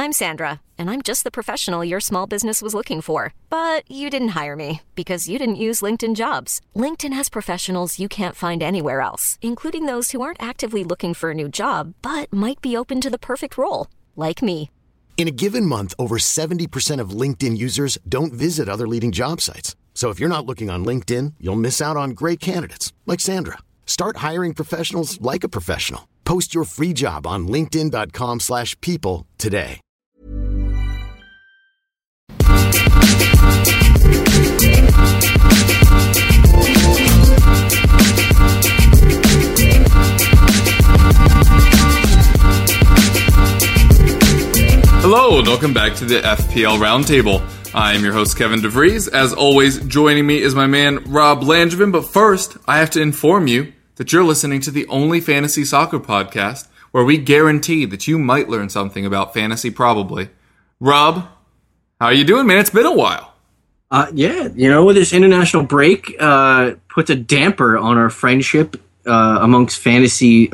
I'm Sandra, and I'm just the professional your small business was looking for. But you didn't hire me because you didn't use LinkedIn Jobs. LinkedIn has professionals you can't find anywhere else, including those who aren't actively looking for a new job, but might be open to the perfect role, like me. In a given month, over 70% of LinkedIn users don't visit other leading job sites. So if you're not looking on LinkedIn, you'll miss out on great candidates like Sandra. Start hiring professionals like a professional. Post your free job on linkedin.com/people today. Hello and welcome back to the FPL Roundtable. I am your host, Kevin DeVries. As always, joining me is my man, Rob Langevin. But first, I have to inform you that you're listening to the only fantasy soccer podcast where we guarantee that you might learn something about fantasy, probably. Rob, how are you doing, man? It's been a while. Yeah, you know, this international break puts a damper on our friendship amongst fantasy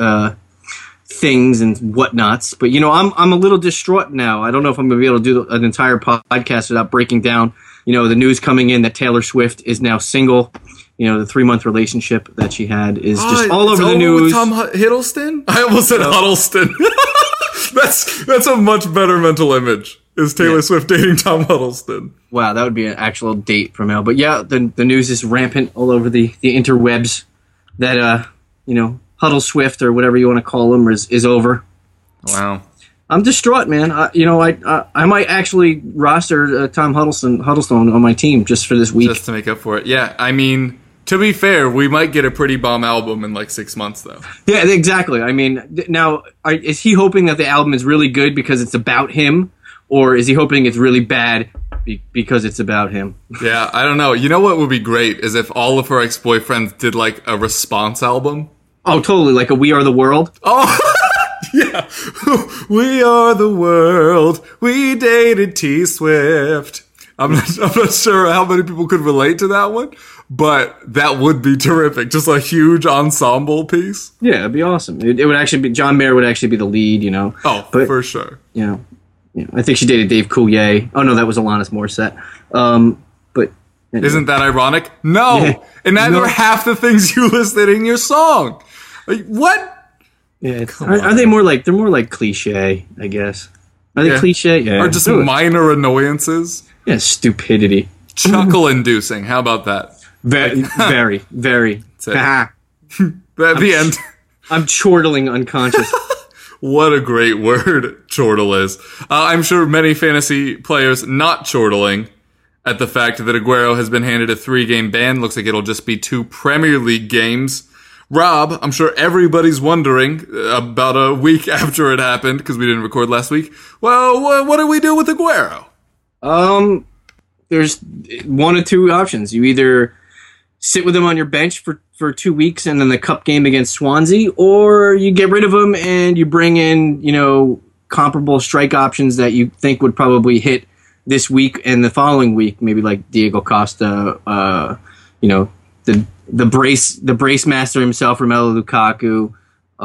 things and whatnots. But, you know, I'm a little distraught now. I don't know if I'm going to be able to do an entire podcast without breaking down, you know, the news coming in that Taylor Swift is now single. You know, the 3-month relationship that she had is just all over the news. With Tom Hiddleston? I almost said Huddleston. That's a much better mental image. Is Taylor Swift dating Tom Huddleston? Wow, that would be an actual date from hell. But yeah, the news is rampant all over the interwebs that, you know, Huddle Swift or whatever you want to call him is over. Wow. I'm distraught, man. I might actually roster Tom Huddleston on my team just for this week. Just to make up for it. Yeah, I mean, to be fair, we might get a pretty bomb album in like 6 months, though. Yeah, exactly. I mean, now, is he hoping that the album is really good because it's about him? Or is he hoping it's really bad because it's about him? Yeah, I don't know. You know what would be great is if all of her ex-boyfriends did like a response album. Oh, totally. Like a We Are the World? Oh, yeah. We are the world. We dated T-Swift. I'm not sure how many people could relate to that one, but that would be terrific. Just a huge ensemble piece. Yeah, it'd be awesome. It would actually be, John Mayer would actually be the lead, you know. Oh, but, for sure. You know, I think she dated Dave Coulier. Oh, no, that was Alanis Morissette. But anyway. Isn't that ironic? No. Yeah. And neither are half the things you listed in your song. Like, what? Yeah, are they more like, they're more like cliche, I guess. Are they cliche? Yeah. Or just minor annoyances? Yeah, stupidity. Chuckle-inducing. How about that? Very, very. At the end. I'm chortling unconscious. What a great word chortle is. I'm sure many fantasy players not chortling at the fact that Aguero has been handed a 3-game ban. Looks like it'll just be 2 Premier League games. Rob, I'm sure everybody's wondering about a week after it happened, because we didn't record last week. Well, what do we do with Aguero? There's one of two options. You either sit with him on your bench for 2 weeks and then the cup game against Swansea, or you get rid of him and you bring in, you know, comparable strike options that you think would probably hit this week and the following week, maybe like Diego Costa, you know, the brace master himself, Romelu Lukaku.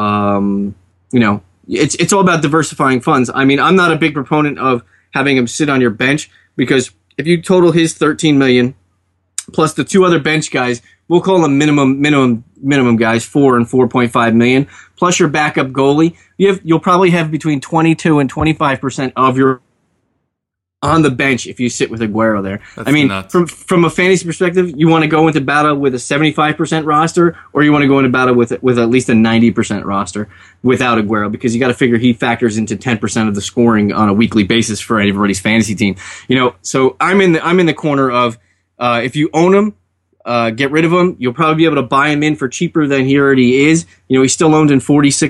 You know, it's all about diversifying funds. I mean, I'm not a big proponent of having him sit on your bench, because if you total his 13 million plus the 2 other bench guys, we'll call them minimum guys, 4 and 4.5 million, plus your backup goalie, you'll probably have between 22 and 25% of your on the bench if you sit with Aguero there. That's I mean, nuts. from a fantasy perspective, you want to go into battle with a 75% roster, or you want to go into battle with at least a 90% roster without Aguero, because you got to figure he factors into 10% of the scoring on a weekly basis for everybody's fantasy team. You know, so I'm in the corner of if you own him, get rid of him. You'll probably be able to buy him in for cheaper than he already is. You know, he's still owned in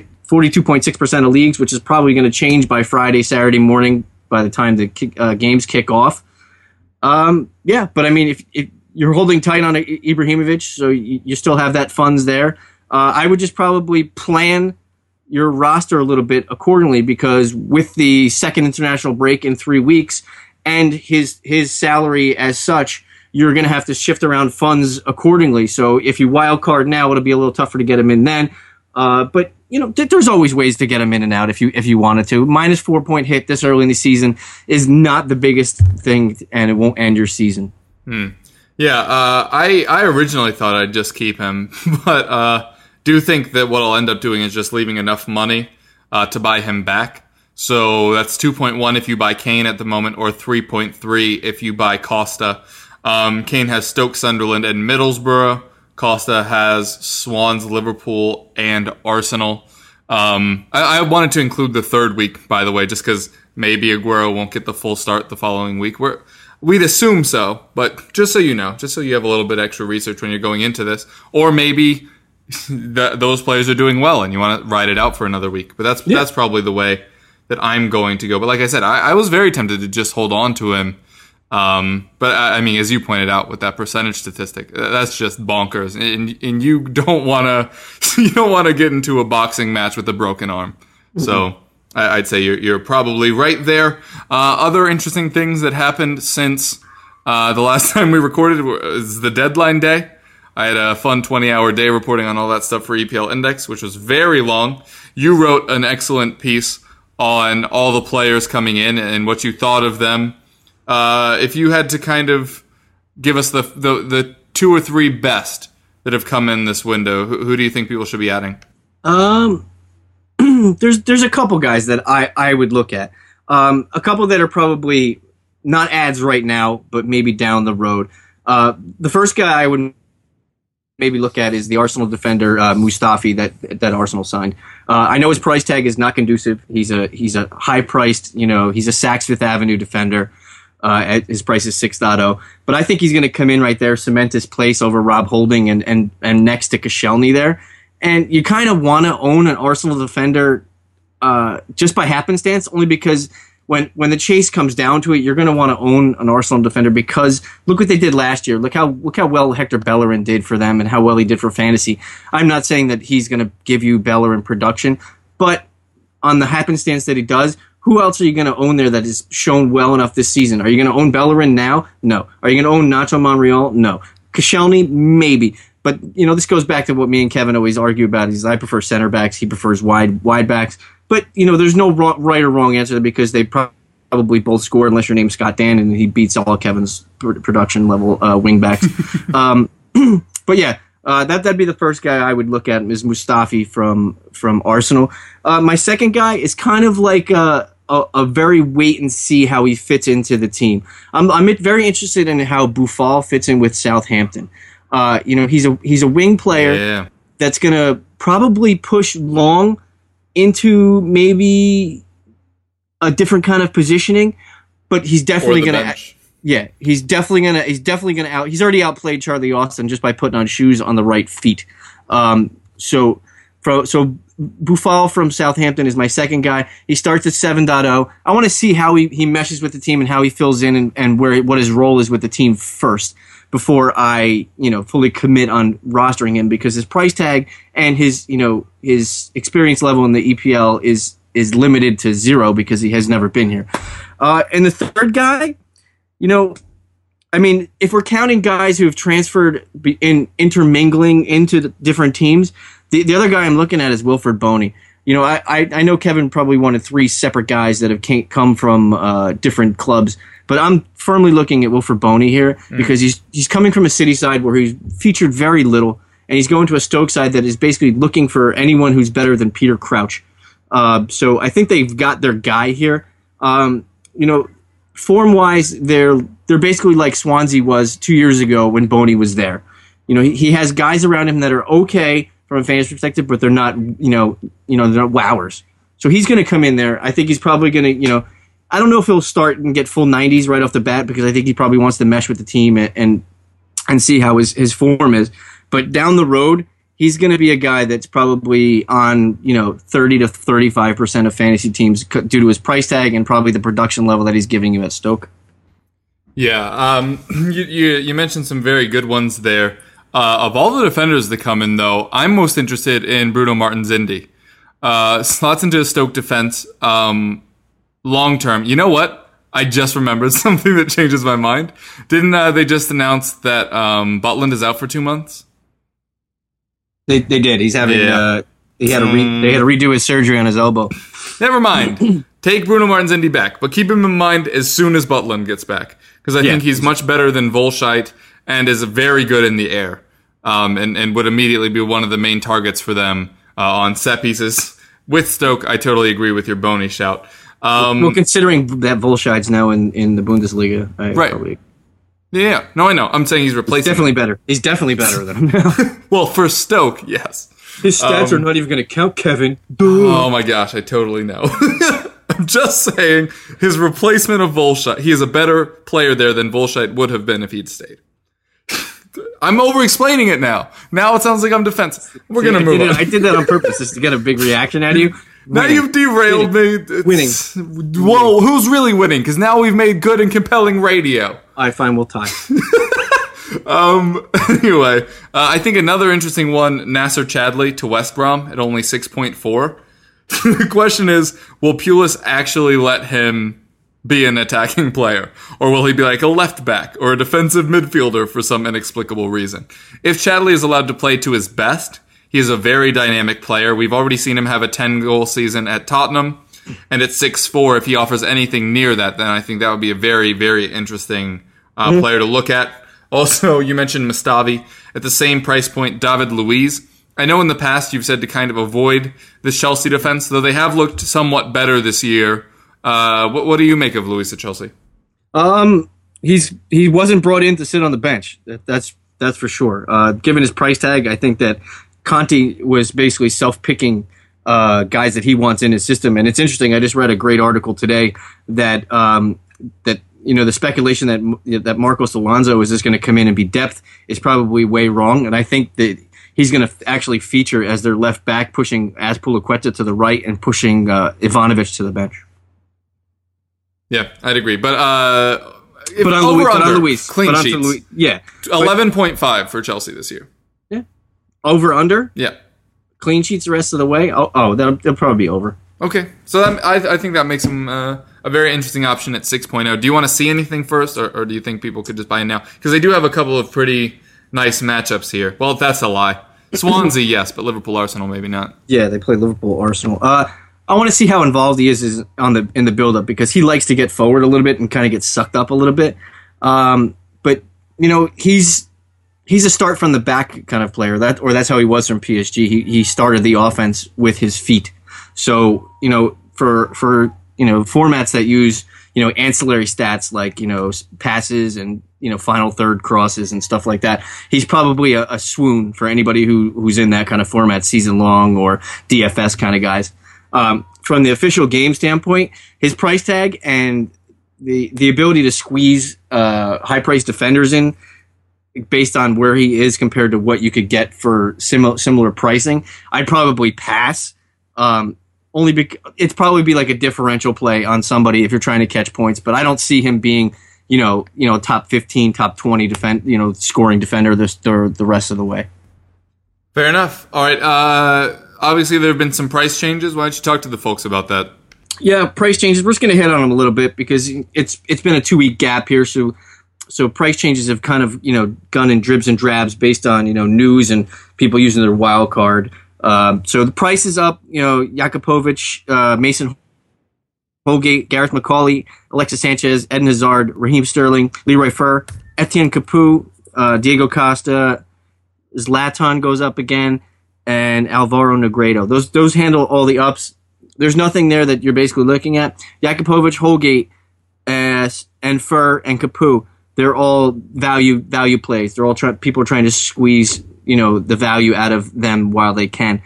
42.6% of leagues, which is probably going to change by Friday, Saturday morning, by the time the games kick off. Yeah, but I mean, if you're holding tight on Ibrahimovic, so you still have that funds there, I would just probably plan your roster a little bit accordingly, because with the second international break in 3 weeks and his salary as such, you're going to have to shift around funds accordingly. So if you wild card now, it'll be a little tougher to get him in then. But there's always ways to get him in and out if you wanted to. Minus 4-point hit this early in the season is not the biggest thing, and it won't end your season. Yeah, I originally thought I'd just keep him, but do think that what I'll end up doing is just leaving enough money to buy him back. So that's 2.1 if you buy Kane at the moment, or 3.3 if you buy Costa. Kane has Stoke, Sunderland, and Middlesbrough. Costa has Swans, Liverpool, and Arsenal. I wanted to include the third week, by the way, just because maybe Aguero won't get the full start the following week. We'd assume so, but just so you know, just so you have a little bit extra research when you're going into this, or maybe those players are doing well and you want to ride it out for another week. But that's probably the way that I'm going to go. But like I said, I was very tempted to just hold on to him. But I mean, as you pointed out with that percentage statistic, that's just bonkers. And you don't want to get into a boxing match with a broken arm. Mm-hmm. So I'd say you're probably right there. Other interesting things that happened since the last time we recorded was the deadline day. I had a fun 20-hour day reporting on all that stuff for EPL Index, which was very long. You wrote an excellent piece on all the players coming in and what you thought of them. If you had to kind of give us the 2 or 3 best that have come in this window, who do you think people should be adding? There's a couple guys that I would look at. A couple that are probably not ads right now, but maybe down the road. The first guy I would maybe look at is the Arsenal defender Mustafi that Arsenal signed. I know his price tag is not conducive. He's a high priced, he's a Saks Fifth Avenue defender. His price is 6.0, but I think he's going to come in right there, cement his place over Rob Holding and next to Koscielny there. And you kind of want to own an Arsenal defender just by happenstance, only because when the chase comes down to it, you're going to want to own an Arsenal defender because look what they did last year. Look how well Hector Bellerin did for them and how well he did for fantasy. I'm not saying that he's going to give you Bellerin production, but on the happenstance that he does, who else are you going to own there that has shown well enough this season? Are you going to own Bellerin now? No. Are you going to own Nacho Monreal? No. Koscielny? Maybe. But, this goes back to what me and Kevin always argue about. I prefer center backs. He prefers wide backs. But, there's no right or wrong answer because they probably both score unless your name's Scott Dan and he beats all Kevin's production level wing backs. But yeah, that'd be the first guy I would look at is Mustafi from Arsenal. My second guy is kind of like a very wait and see how he fits into the team. I'm very interested in how Boufal fits in with Southampton. He's a wing player that's going to probably push Long into maybe a different kind of positioning, but he's definitely going to. Yeah, he's definitely gonna out. He's already outplayed Charlie Austin just by putting on shoes on the right feet. So Boufal from Southampton is my second guy. He starts at 7.0. I want to see how he meshes with the team and how he fills in and what his role is with the team first before I fully commit on rostering him because his price tag and his experience level in the EPL is limited to 0 because he has never been here. And the third guy, if we're counting guys who have transferred intermingling into different teams, the other guy I'm looking at is Wilfred Boney. I know Kevin probably wanted 3 separate guys that have come from different clubs, but I'm firmly looking at Wilfred Boney here because he's coming from a City side where he's featured very little, and he's going to a Stoke side that is basically looking for anyone who's better than Peter Crouch. So I think they've got their guy here. Form-wise, they're basically like Swansea was 2 years ago when Boney was there. He has guys around him that are okay from a fantasy perspective, but they're not, they're not wowers. So he's going to come in there. I think he's probably going to, I don't know if he'll start and get full 90s right off the bat because I think he probably wants to mesh with the team and see how his form is. But down the road, he's going to be a guy that's probably on, 30 to 35% of fantasy teams due to his price tag and probably the production level that he's giving you at Stoke. Yeah, you mentioned some very good ones there. Of all the defenders that come in, though, I'm most interested in Bruno Martins Indy. Slots into a Stoke defense long term. You know what? I just remembered something that changes my mind. Didn't they just announce that Butland is out for 2 months? They did. He's having they had to redo his surgery on his elbow. Never mind. Take Bruno Martins Indy back, but keep him in mind as soon as Butland gets back, because I think he's much better than Volscheit and is very good in the air, and would immediately be one of the main targets for them on set pieces. With Stoke, I totally agree with your Boney shout. Well, considering that Volscheit's now in the Bundesliga, right? Yeah, no, I know. I'm saying he's replacing. Definitely better. He's definitely better than him now. Well, for Stoke, yes. His stats are not even going to count, Kevin. Oh my gosh, I totally know. I'm just saying, his replacement of Volscheit, he is a better player there than Volscheit would have been if he'd stayed. I'm over-explaining it now. Now it sounds like I'm defensive. We're going to move on. I did that on purpose, just to get a big reaction out of you. Now you've derailed me. Winning. Whoa, who's really winning? Because now we've made good and compelling radio. All right, fine, we'll tie. Anyway, I think another interesting one, Nasser Chadley to West Brom at only 6.4. The question is, will Pulis actually let him be an attacking player? Or will he be like a left back or a defensive midfielder for some inexplicable reason? If Chadley is allowed to play to his best, he is a very dynamic player. We've already seen him have a 10-goal season at Tottenham. And at 6'4", if he offers anything near that, then I think that would be a very, very interesting player to look at. Also, you mentioned Mustafi. At the same price point, David Luiz. I know in the past you've said to kind of avoid the Chelsea defense, though they have looked somewhat better this year. What do you make of Luiz at Chelsea? He wasn't brought in to sit on the bench. That's for sure. Given his price tag, I think that Conte was basically self-picking guys that he wants in his system. And it's interesting. I just read a great article today that the speculation that Marcos Alonso is just going to come in and be depth is probably way wrong. And I think that he's going to actually feature as their left back, pushing Azpilicueta to the right and pushing Ivanovic to the bench. Yeah, I'd agree. But on Luis, clean sheets. Yeah. 11.5 for Chelsea this year. Yeah. Over, under? Yeah. Clean sheets the rest of the way? They'll probably be over. Okay. So I think that makes him a very interesting option at 6.0. Do you want to see anything first, or do you think people could just buy in now? Because they do have a couple of pretty nice matchups here. Well, that's a lie. Swansea, yes, but Liverpool-Arsenal, maybe not. Yeah, they play Liverpool-Arsenal. I want to see how involved he is in the build-up, because he likes to get forward a little bit and kind of get sucked up a little bit. But he's a start from the back kind of player. That's how he was from PSG. He started the offense with his feet. So for formats that use ancillary stats like passes and final third crosses and stuff like that, he's probably a swoon for anybody who's in that kind of format, season long or DFS kind of guys. From the official game standpoint, his price tag and the ability to squeeze high priced defenders in based on where he is compared to what you could get for similar pricing, I'd probably pass. It's probably be like a differential play on somebody if you're trying to catch points, but I don't see him being, top 15, top 20 scoring defender the rest of the way. Fair enough. All right. Obviously there have been some price changes. Why don't you talk to the folks about that? Yeah, price changes. We're just going to hit on them a little bit because it's been a 2-week gap here. So price changes have kind of, gone in dribs and drabs based on, news and people using their wild card. So the price is up, Jakupovic, Mason Holgate, Gareth McCauley, Alexis Sanchez, Eden Hazard, Raheem Sterling, Leroy Fer, Etienne Capoue, Diego Costa, Zlatan goes up again, and Alvaro Negredo. Those handle all the ups. There's nothing there that you're basically looking at. Jakupovic, Holgate, and Fer and Capoue, they're all value plays. They're all people are trying to squeeze the value out of them while they can.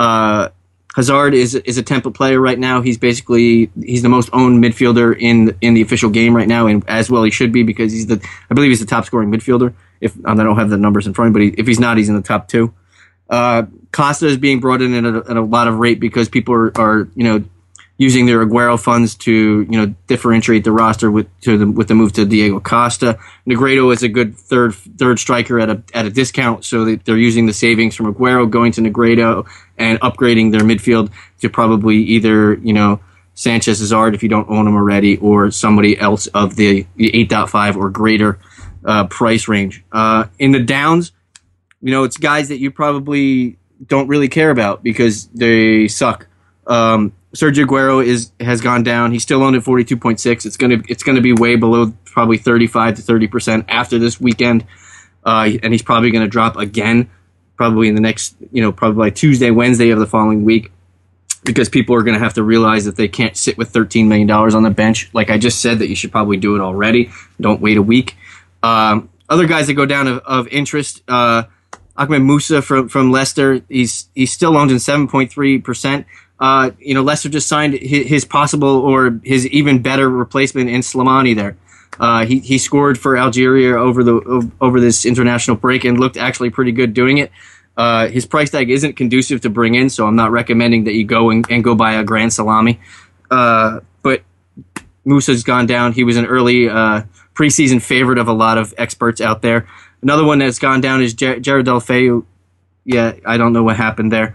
Hazard is a template player right now. He's the most owned midfielder in the official game right now, and as well he should be because I believe he's the top scoring midfielder. If I don't have the numbers in front of me, but if he's not, he's in the top 2. Costa is being brought in at a lot of rate because people are using their Aguero funds to differentiate the roster with the move to Diego Costa. Negredo is a good third striker at a discount, so they're using the savings from Aguero going to Negredo and upgrading their midfield to probably either Sanchez Hazard if you don't own him already, or somebody else of the 8.5 or greater price range. In the downs, it's guys that you probably don't really care about because they suck. Sergio Aguero has gone down. He's still owned at 42.6. It's gonna be way below probably 35 to 30% after this weekend, and he's probably going to drop again, probably in the next, probably by Tuesday, Wednesday of the following week, because people are going to have to realize that they can't sit with $13 million on the bench. Like I just said, that you should probably do it already. Don't wait a week. Other guys that go down of interest, Ahmed Musa from Leicester. He's still owned in 7.3%. Leicester just signed his possible or his even better replacement in Slimani there. He scored for Algeria over this international break and looked actually pretty good doing it. His price tag isn't conducive to bring in, so I'm not recommending that you go and go buy a Grand Salami. But Musa's gone down. He was an early preseason favorite of a lot of experts out there. Another one that's gone down is Jared Deulofeu. Yeah, I don't know what happened there.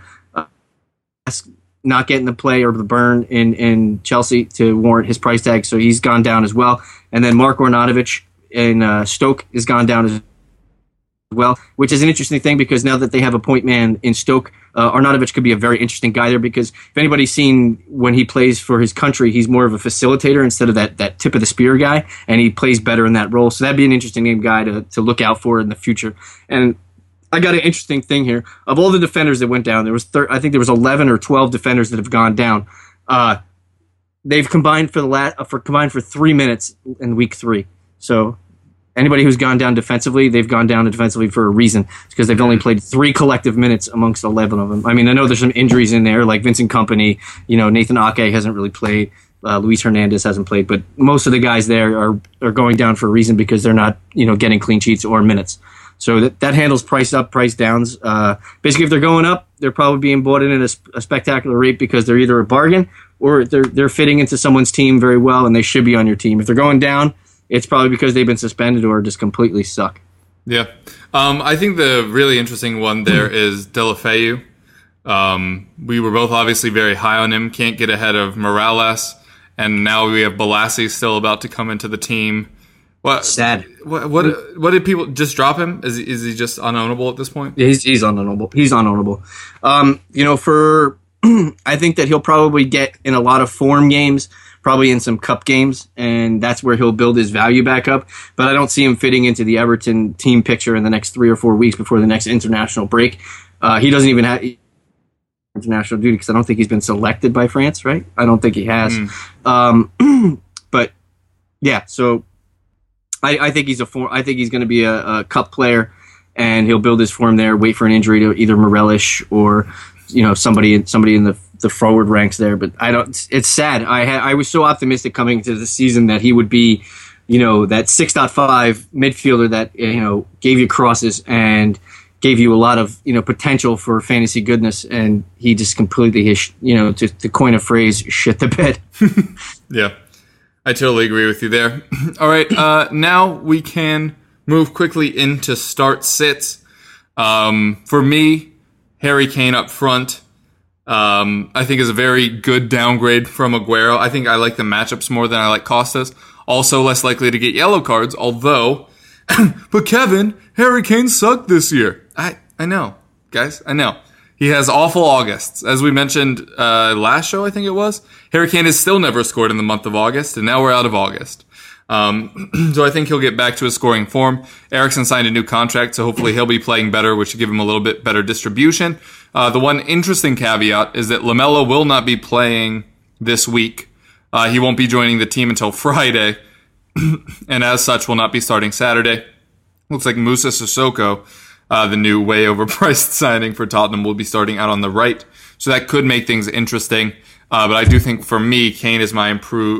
Not getting the play or the burn in Chelsea to warrant his price tag, so he's gone down as well. And then Mark Arnautovic in Stoke has gone down as well, which is an interesting thing because now that they have a point man in Stoke, Arnautovic could be a very interesting guy there because if anybody's seen when he plays for his country, he's more of a facilitator instead of that tip of the spear guy, and he plays better in that role. So that'd be an interesting guy to look out for in the future. And I got an interesting thing here. Of all the defenders that went down, I think there was 11 or 12 defenders that have gone down. They've combined for 3 minutes in week 3. So anybody who's gone down defensively, they've gone down defensively for a reason. It's because they've only played 3 collective minutes amongst 11 of them. I mean, I know there's some injuries in there, like Vincent Kompany. Nathan Ake hasn't really played. Luis Hernandez hasn't played, but most of the guys there are going down for a reason because they're not getting clean sheets or minutes. So that handles price up, price downs. Basically, if they're going up, they're probably being bought in at a spectacular rate because they're either a bargain or they're fitting into someone's team very well, and they should be on your team. If they're going down, it's probably because they've been suspended or just completely suck. Yeah. I think the really interesting one there is Deulofeu. We were both obviously very high on him. Can't get ahead of Morales. And now we have Balassi still about to come into the team. What? Sad. What did people just drop him? Is he just unownable at this point? Yeah, he's unownable. He's unownable. I think that he'll probably get in a lot of form games, probably in some cup games, and that's where he'll build his value back up. But I don't see him fitting into the Everton team picture in the next 3 or 4 weeks before the next international break. He doesn't even have international duty because I don't think he's been selected by France, right? I don't think he has. But yeah, so I think he's I think he's going to be a cup player, and he'll build his form there. Wait for an injury to either Morelos or somebody in the forward ranks there. But I don't. It's sad. I was so optimistic coming into the season that he would be, that 6.5 midfielder that gave you crosses and gave you a lot of potential for fantasy goodness, and he just completely to coin a phrase, shit the bed. Yeah. I totally agree with you there. All right, now we can move quickly into start sits. For me, Harry Kane up front, I think is a very good downgrade from Aguero. I think I like the matchups more than I like Costas. Also less likely to get yellow cards, although, but Kevin, Harry Kane sucked this year. I know, guys, I know. He has awful Augusts. As we mentioned last show, I think it was, Harry Kane has still never scored in the month of August, and now we're out of August. So I think he'll get back to his scoring form. Eriksen signed a new contract, so hopefully he'll be playing better, which should give him a little bit better distribution. The one interesting caveat is that Lamela will not be playing this week. He won't be joining the team until Friday, and as such will not be starting Saturday. Looks like Moussa Sissoko, the new way overpriced signing for Tottenham, will be starting out on the right. So that could make things interesting. But I do think for me, Kane is my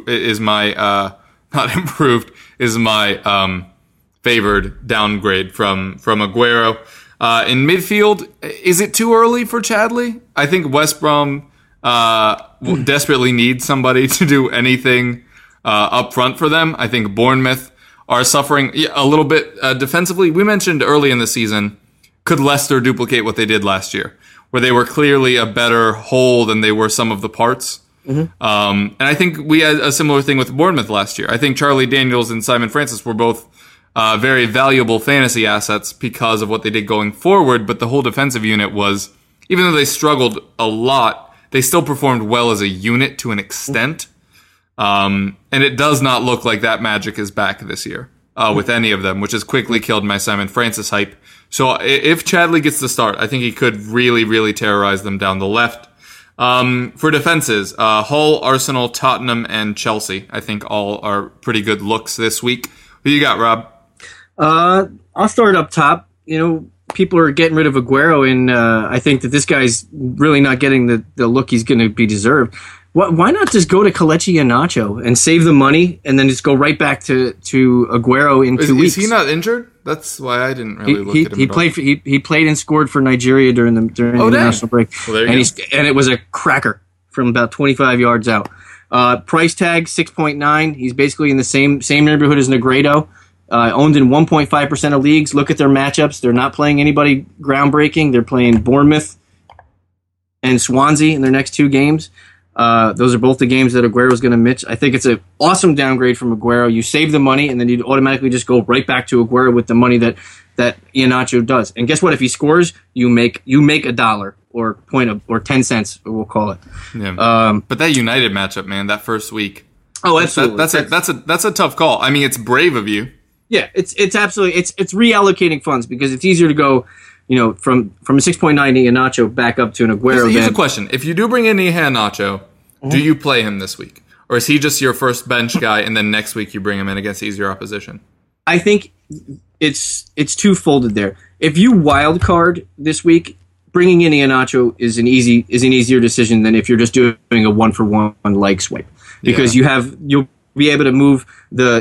favored downgrade from Aguero. In midfield, is it too early for Chadley? I think West Brom desperately needs somebody to do anything up front for them. I think Bournemouth are suffering a little bit defensively. We mentioned early in the season, could Leicester duplicate what they did last year, where they were clearly a better whole than they were some of the parts? Mm-hmm. And I think we had a similar thing with Bournemouth last year. I think Charlie Daniels and Simon Francis were both very valuable fantasy assets because of what they did going forward, but the whole defensive unit was even though they struggled a lot, they still performed well as a unit to an extent. And it does not look like that magic is back this year with any of them, which has quickly killed my Simon Francis hype. So if Chadley gets the start, I think he could really, really terrorize them down the left. For defenses, Hull, Arsenal, Tottenham, and Chelsea, I think all are pretty good looks this week. Who you got, Rob? I'll start up top. People are getting rid of Aguero, and I think that this guy's really not getting the look he's going to be deserved. Why not just go to Kelechi Iheanacho and save the money, and then just go right back to Aguero in 2 weeks? Is he not injured? That's why I didn't really look at him. He played and scored for Nigeria during the international break, well, and it was a cracker from about 25 yards out. Price tag 6.9. He's basically in the same neighborhood as Negredo. Owned in 1.5% of leagues. Look at their matchups. They're not playing anybody groundbreaking. They're playing Bournemouth and Swansea in their next 2 games. Those are both the games that Aguero's going to miss. I think it's an awesome downgrade from Aguero. You save the money, and then you automatically just go right back to Aguero with the money that Iheanacho does. And guess what? If he scores, you make $1 or 10 cents, we'll call it. Yeah. But that United matchup, man, that first week. Oh, absolutely. That's a tough call. I mean, it's brave of you. Yeah, it's absolutely it's reallocating funds because it's easier to go, from a 6.9 Iheanacho back up to an Aguero. Here's a question: if you do bring in Iheanacho, do you play him this week, or is he just your first bench guy, and then next week you bring him in against easier opposition? I think it's two-folded there. If you wild card this week, bringing in Iheanacho is an easier decision than if you're just doing a 1-for-1 leg swipe because you'll be able to move the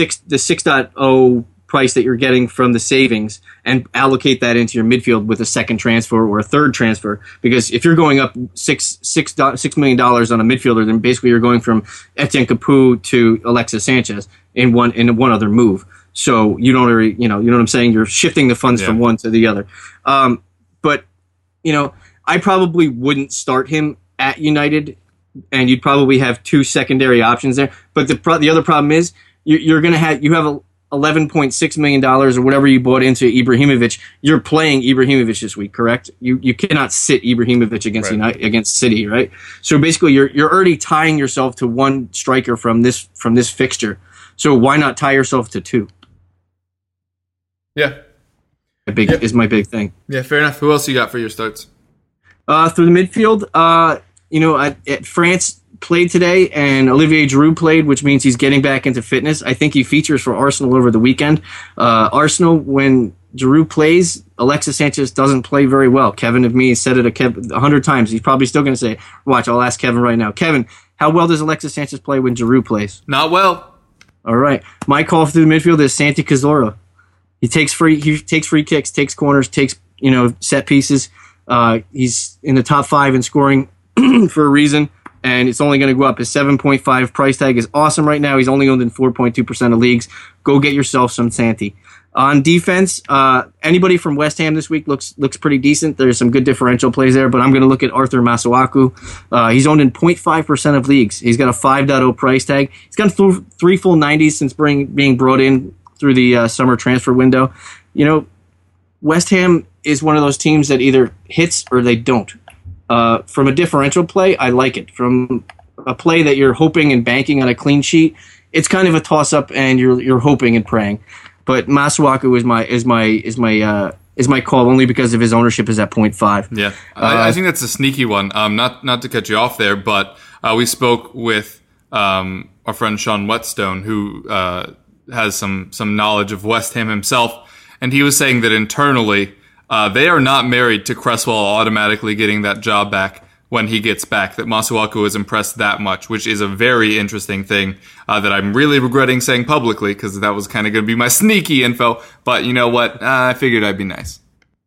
6.0 price that you're getting from the savings and allocate that into your midfield with a second transfer or a third transfer. Because if you're going up $6 million on a midfielder, then basically you're going from Etienne Capoue to Alexis Sanchez in one other move. So you don't really, you know what I'm saying? You're shifting the funds from one to the other. But I probably wouldn't start him at United, and you'd probably have 2 secondary options there. But the other problem is you have $11.6 million or whatever you bought into Ibrahimovic. You're playing Ibrahimovic this week, correct? You cannot sit Ibrahimovic against City, right? So basically, you're already tying yourself to one striker from this fixture. So why not tie yourself to 2? Yeah, is my big thing. Yeah, fair enough. Who else you got for your starts? Through the midfield, France played today, and Olivier Giroud played, which means he's getting back into fitness. I think he features for Arsenal over the weekend. Arsenal, when Giroud plays, Alexis Sanchez doesn't play very well. Kevin of me said it 100 times. He's probably still going to say it. Watch, I'll ask Kevin right now. Kevin, how well does Alexis Sanchez play when Giroud plays? Not well. All right. My call through the midfield is Santi Cazorla. He takes free kicks, takes corners, takes set pieces. He's in the top 5 in scoring for a reason, and it's only going to go up. His 7.5 price tag is awesome right now. He's only owned in 4.2% of leagues. Go get yourself some Santi. On defense, anybody from West Ham this week looks pretty decent. There's some good differential plays there, but I'm going to look at Arthur Masuaku. He's owned in 0.5% of leagues. He's got a 5.0 price tag. He's got 3 full 90s since being brought in through the summer transfer window. West Ham is one of those teams that either hits or they don't. From a differential play, I like it. From a play that you're hoping and banking on a clean sheet, it's kind of a toss-up, and you're hoping and praying. But Masuaku is my call only because of his ownership is at 0.5. Yeah, I think that's a sneaky one. Not to cut you off there, but we spoke with our friend Sean Whetstone, who has some knowledge of West Ham himself, and he was saying that internally they are not married to Cresswell automatically getting that job back when he gets back, that Masuaku is impressed that much, which is a very interesting thing that I'm really regretting saying publicly, because that was kind of going to be my sneaky info. But you know what? I figured I'd be nice.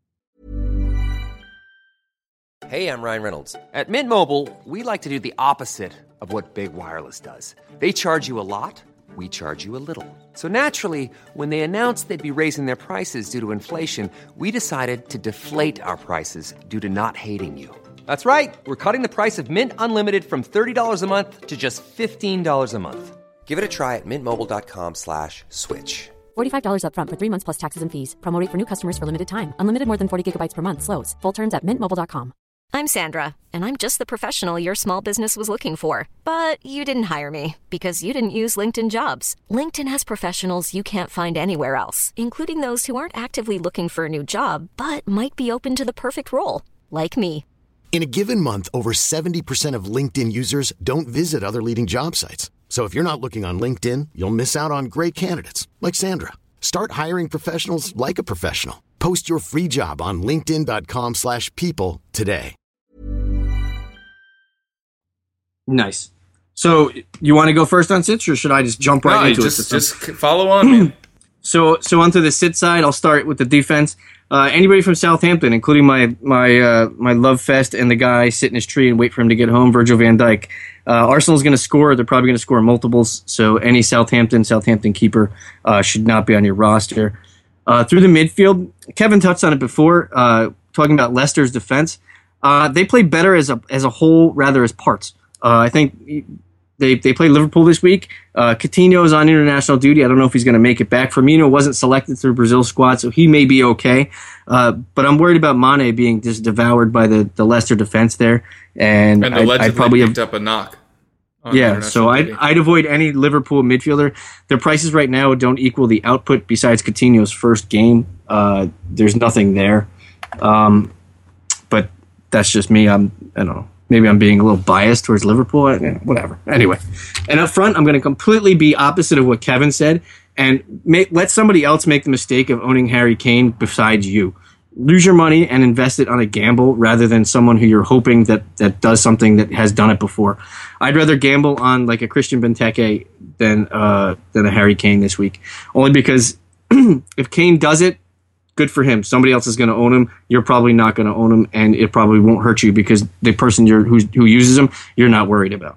Hey, I'm Ryan Reynolds. At Mint Mobile, we like to do the opposite of what Big Wireless does. They charge you a lot. We charge you a little. So naturally, when they announced they'd be raising their prices due to inflation, we decided to deflate our prices due to not hating you. That's right. We're cutting the price of Mint Unlimited from $30 a month to just $15 a month. Give it a try at mintmobile.com/switch. $45 up front for 3 months plus taxes and fees. Promo rate for new customers for limited time. Unlimited more than 40 gigabytes per month slows. Full terms at mintmobile.com. I'm Sandra, and I'm just the professional your small business was looking for. But you didn't hire me because you didn't use LinkedIn Jobs. LinkedIn has professionals you can't find anywhere else, including those who aren't actively looking for a new job, but might be open to the perfect role, like me. In a given month, over 70% of LinkedIn users don't visit other leading job sites. So if you're not looking on LinkedIn, you'll miss out on great candidates like Sandra. Start hiring professionals like a professional. Post your free job on linkedin.com/people today. Nice. So you want to go first on sits, or should I just jump right into it? Just follow on, man. So onto the sit side, I'll start with the defense. Anybody from Southampton, including my love fest and the guy sit in his tree and wait for him to get home, Virgil van Dijk. Arsenal's going to score. They're probably going to score multiples. So any Southampton keeper should not be on your roster. Through the midfield, Kevin touched on it before, talking about Leicester's defense. They play better as a whole rather as parts. I think they play Liverpool this week. Coutinho's on international duty. I don't know if he's going to make it back. Firmino wasn't selected to the Brazil squad, so he may be okay. But I'm worried about Mane being just devoured by the Leicester defense there. And I'd probably picked up a knock. Yeah, so I'd avoid any Liverpool midfielder. Their prices right now don't equal the output besides Coutinho's first game. There's nothing there. But that's just me. I don't know. Maybe I'm being a little biased towards Liverpool. Whatever. Anyway. And up front, I'm going to completely be opposite of what Kevin said and let somebody else make the mistake of owning Harry Kane besides you. Lose your money and invest it on a gamble rather than someone who you're hoping that does something that has done it before. I'd rather gamble on like a Christian Benteke than a Harry Kane this week. Only because if Kane does it, good for him. Somebody else is going to own him. You're probably not going to own him, and it probably won't hurt you because the person who uses him, you're not worried about.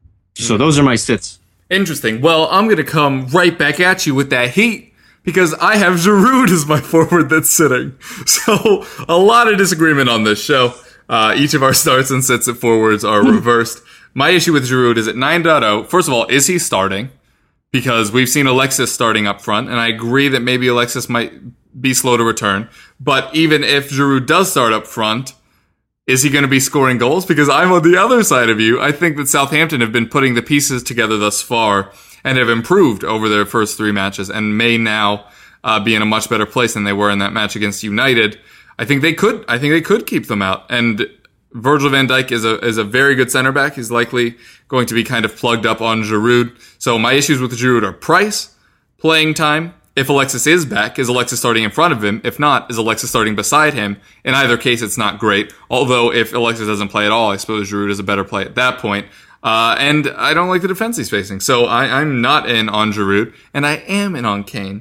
So those are my sits. Interesting. Well, I'm going to come right back at you with that heat because I have Giroud as my forward that's sitting. So a lot of disagreement on this show. Each of our starts and sits at forwards are reversed. My issue with Giroud is at 9.0. First of all, is he starting? Because we've seen Alexis starting up front, and I agree that maybe Alexis might be slow to return. But even if Giroud does start up front, is he going to be scoring goals? Because I'm on the other side of you. I think that Southampton have been putting the pieces together thus far and have improved over their first three matches and may now be in a much better place than they were in that match against United. I think they could keep them out. And Virgil van Dijk is a very good center back. He's likely going to be kind of plugged up on Giroud. So my issues with Giroud are price, playing time. If Alexis is back, is Alexis starting in front of him? If not, is Alexis starting beside him? In either case, it's not great. Although, if Alexis doesn't play at all, I suppose Giroud is a better play at that point. And I don't like the defense he's facing. So I'm not in on Giroud, and I am in on Kane.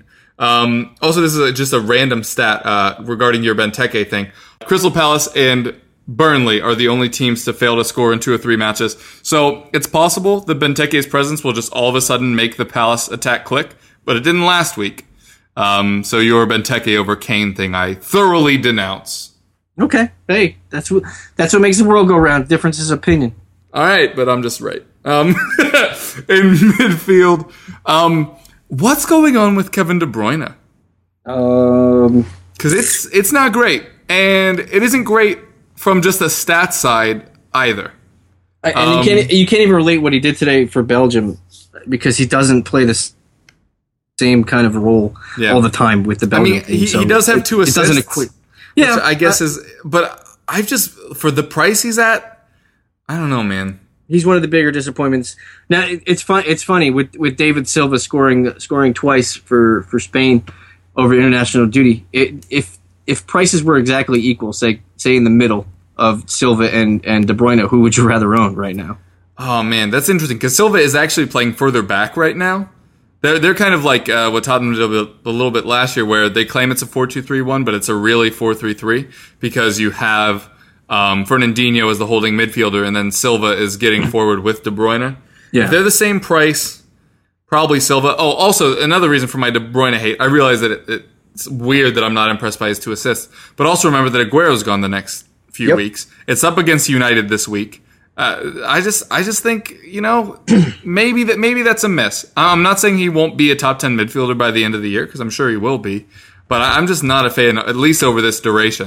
Also, this is just a random stat regarding your Benteke thing. Crystal Palace and Burnley are the only teams to fail to score in 2 or 3 matches. So it's possible that Benteke's presence will just all of a sudden make the Palace attack click. But it didn't last week. So your Benteke over Kane thing, I thoroughly denounce. Okay. Hey, that's what makes the world go round. Difference of opinion. All right, but I'm just right. In midfield, what's going on with Kevin De Bruyne? Because it's not great, and it isn't great from just the stats side either. And you can't even relate what he did today for Belgium because he doesn't play this same kind of role all the time with the Belgium team. He does have 2 assists. It doesn't equate. Yeah, I guess but I've just, for the price he's at, I don't know, man. He's one of the bigger disappointments. Now it's funny with David Silva scoring twice for Spain over international duty. If prices were exactly equal, say in the middle of Silva and De Bruyne, who would you rather own right now? Oh man, that's interesting because Silva is actually playing further back right now. They're kind of like what Tottenham did a little bit last year, where they claim it's a 4-2-3-1, but it's a really 4-3-3 because you have Fernandinho as the holding midfielder, and then Silva is getting forward with De Bruyne. Yeah. If they're the same price, probably Silva. Oh, also another reason for my De Bruyne hate. I realize that it's weird that I'm not impressed by his 2 assists, but also remember that Aguero's gone the next few weeks. It's up against United this week. I just think, maybe that's a miss. I'm not saying he won't be a top 10 midfielder by the end of the year, because I'm sure he will be, but I'm just not a fan, at least over this duration.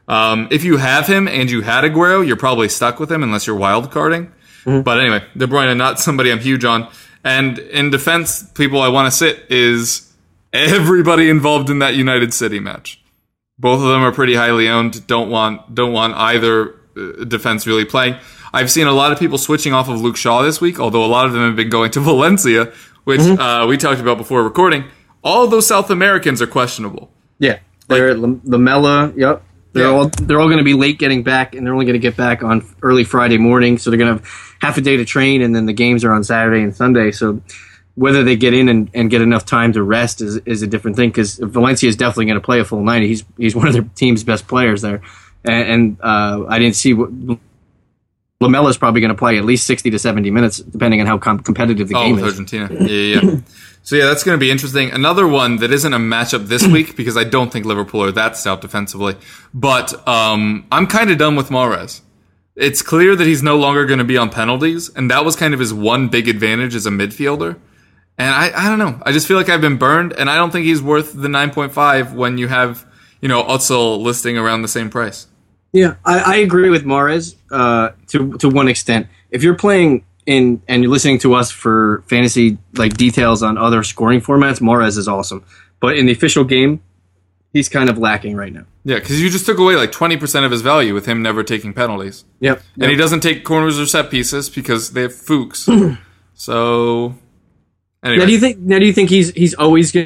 If you have him and you had Aguero, you're probably stuck with him unless you're wild carding. But anyway, De Bruyne, not somebody I'm huge on. And in defense, people I want to sit is everybody involved in that United City match. Both of them are pretty highly owned. Don't want either defense really playing. I've seen a lot of people switching off of Luke Shaw this week, although a lot of them have been going to Valencia, which we talked about before recording. All of those South Americans are questionable. Yeah, they're Lamela. Yep, they're all going to be late getting back, and they're only going to get back on early Friday morning. So they're going to have half a day to train, and then the games are on Saturday and Sunday. So whether they get in and get enough time to rest is a different thing, because Valencia is definitely going to play a full 90. He's one of their team's best players there, and I didn't see what. Lamela is probably going to play at least 60 to 70 minutes, depending on how competitive the game is. Argentina. Yeah. So, yeah, that's going to be interesting. Another one that isn't a matchup this week, because I don't think Liverpool are that stout defensively, but I'm kind of done with Mahrez. It's clear that he's no longer going to be on penalties, and that was kind of his one big advantage as a midfielder. And I don't know. I just feel like I've been burned, and I don't think he's worth the 9.5 when you have, Özil listing around the same price. Yeah, I agree with Mahrez to one extent. If you're playing in and you're listening to us for fantasy details on other scoring formats, Mahrez is awesome. But in the official game, he's kind of lacking right now. Yeah, because you just took away 20% of his value with him never taking penalties. Yep. And he doesn't take corners or set pieces because they have Fuchs. So, anyway. Now do you think he's always going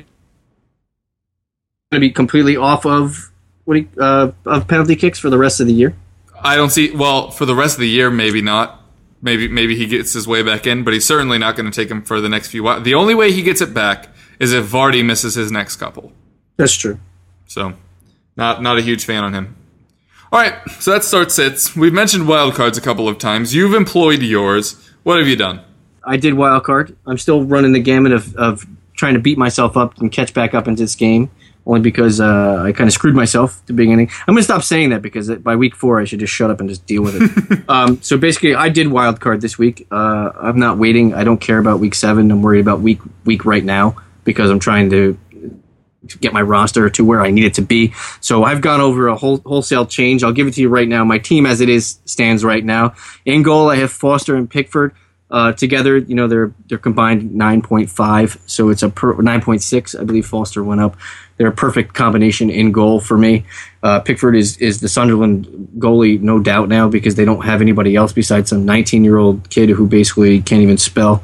to be completely off of of penalty kicks for the rest of the year? I don't see. Well, for the rest of the year, maybe not. Maybe he gets his way back in, but he's certainly not going to take him for the next few. The only way he gets it back is if Vardy misses his next couple. That's true. So, not a huge fan on him. All right, so that starts sits. We've mentioned wildcards a couple of times. You've employed yours. What have you done? I did wildcard. I'm still running the gamut of trying to beat myself up and catch back up into this game. Only because I kind of screwed myself at the beginning. I'm going to stop saying that because by week 4 I should just shut up and just deal with it. So basically, I did wild card this week. I'm not waiting. I don't care about week 7. I'm worried about week right now because I'm trying to get my roster to where I need it to be. So I've gone over a wholesale change. I'll give it to you right now. My team as it is stands right now. In goal, I have Foster and Pickford. Together, they're combined 9.5, so it's a 9.6. I believe Foster went up. They're a perfect combination in goal for me. Pickford is the Sunderland goalie, no doubt now, because they don't have anybody else besides some 19-year-old kid who basically can't even spell.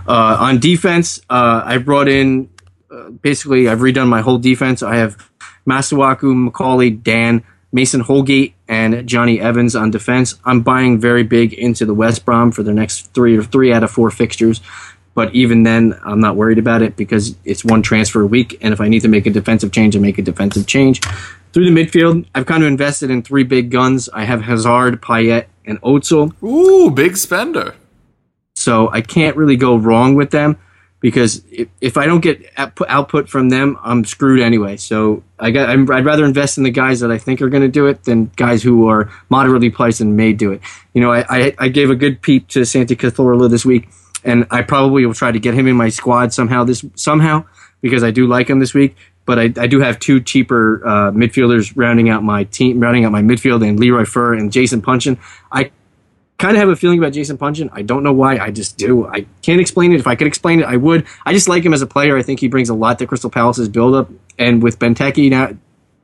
On defense, I brought in basically I've redone my whole defense. I have Masuaku, Macaulay, Dan, Mason Holgate, and Johnny Evans on defense. I'm buying very big into the West Brom for their next 3 out of 4 fixtures. But even then, I'm not worried about it because it's one transfer a week. And if I need to make a defensive change, I make a defensive change. Through the midfield, I've kind of invested in 3 big guns. I have Hazard, Payet, and Özil. Ooh, big spender. So I can't really go wrong with them because if I don't get output from them, I'm screwed anyway. So I'd rather invest in the guys that I think are going to do it than guys who are moderately priced and may do it. I gave a good peep to Santi Cazorla this week, and I probably will try to get him in my squad somehow because I do like him this week. But I do have 2 cheaper midfielders rounding out my midfield, and Leroy Fer and Jason Punchin. I kind of have a feeling about Jason Punchin. I don't know why. I just do. I can't explain it. If I could explain it, I would. I just like him as a player. I think he brings a lot to Crystal Palace's build-up. And with Benteke now,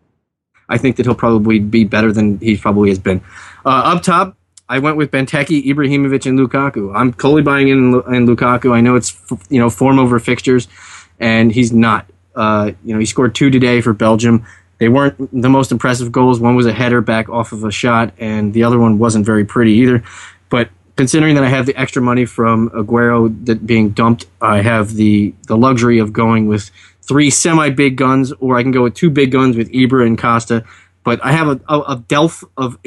I think that he'll probably be better than he probably has been. Up top, I went with Benteke, Ibrahimovic, and Lukaku. I'm totally buying in Lukaku. I know it's form over fixtures, and he's not. He scored 2 today for Belgium. They weren't the most impressive goals. One was a header back off of a shot, and the other one wasn't very pretty either. But considering that I have the extra money from Aguero that being dumped, I have the luxury of going with 3 semi-big guns, or I can go with 2 big guns with Ibra and Costa. But I have a delf of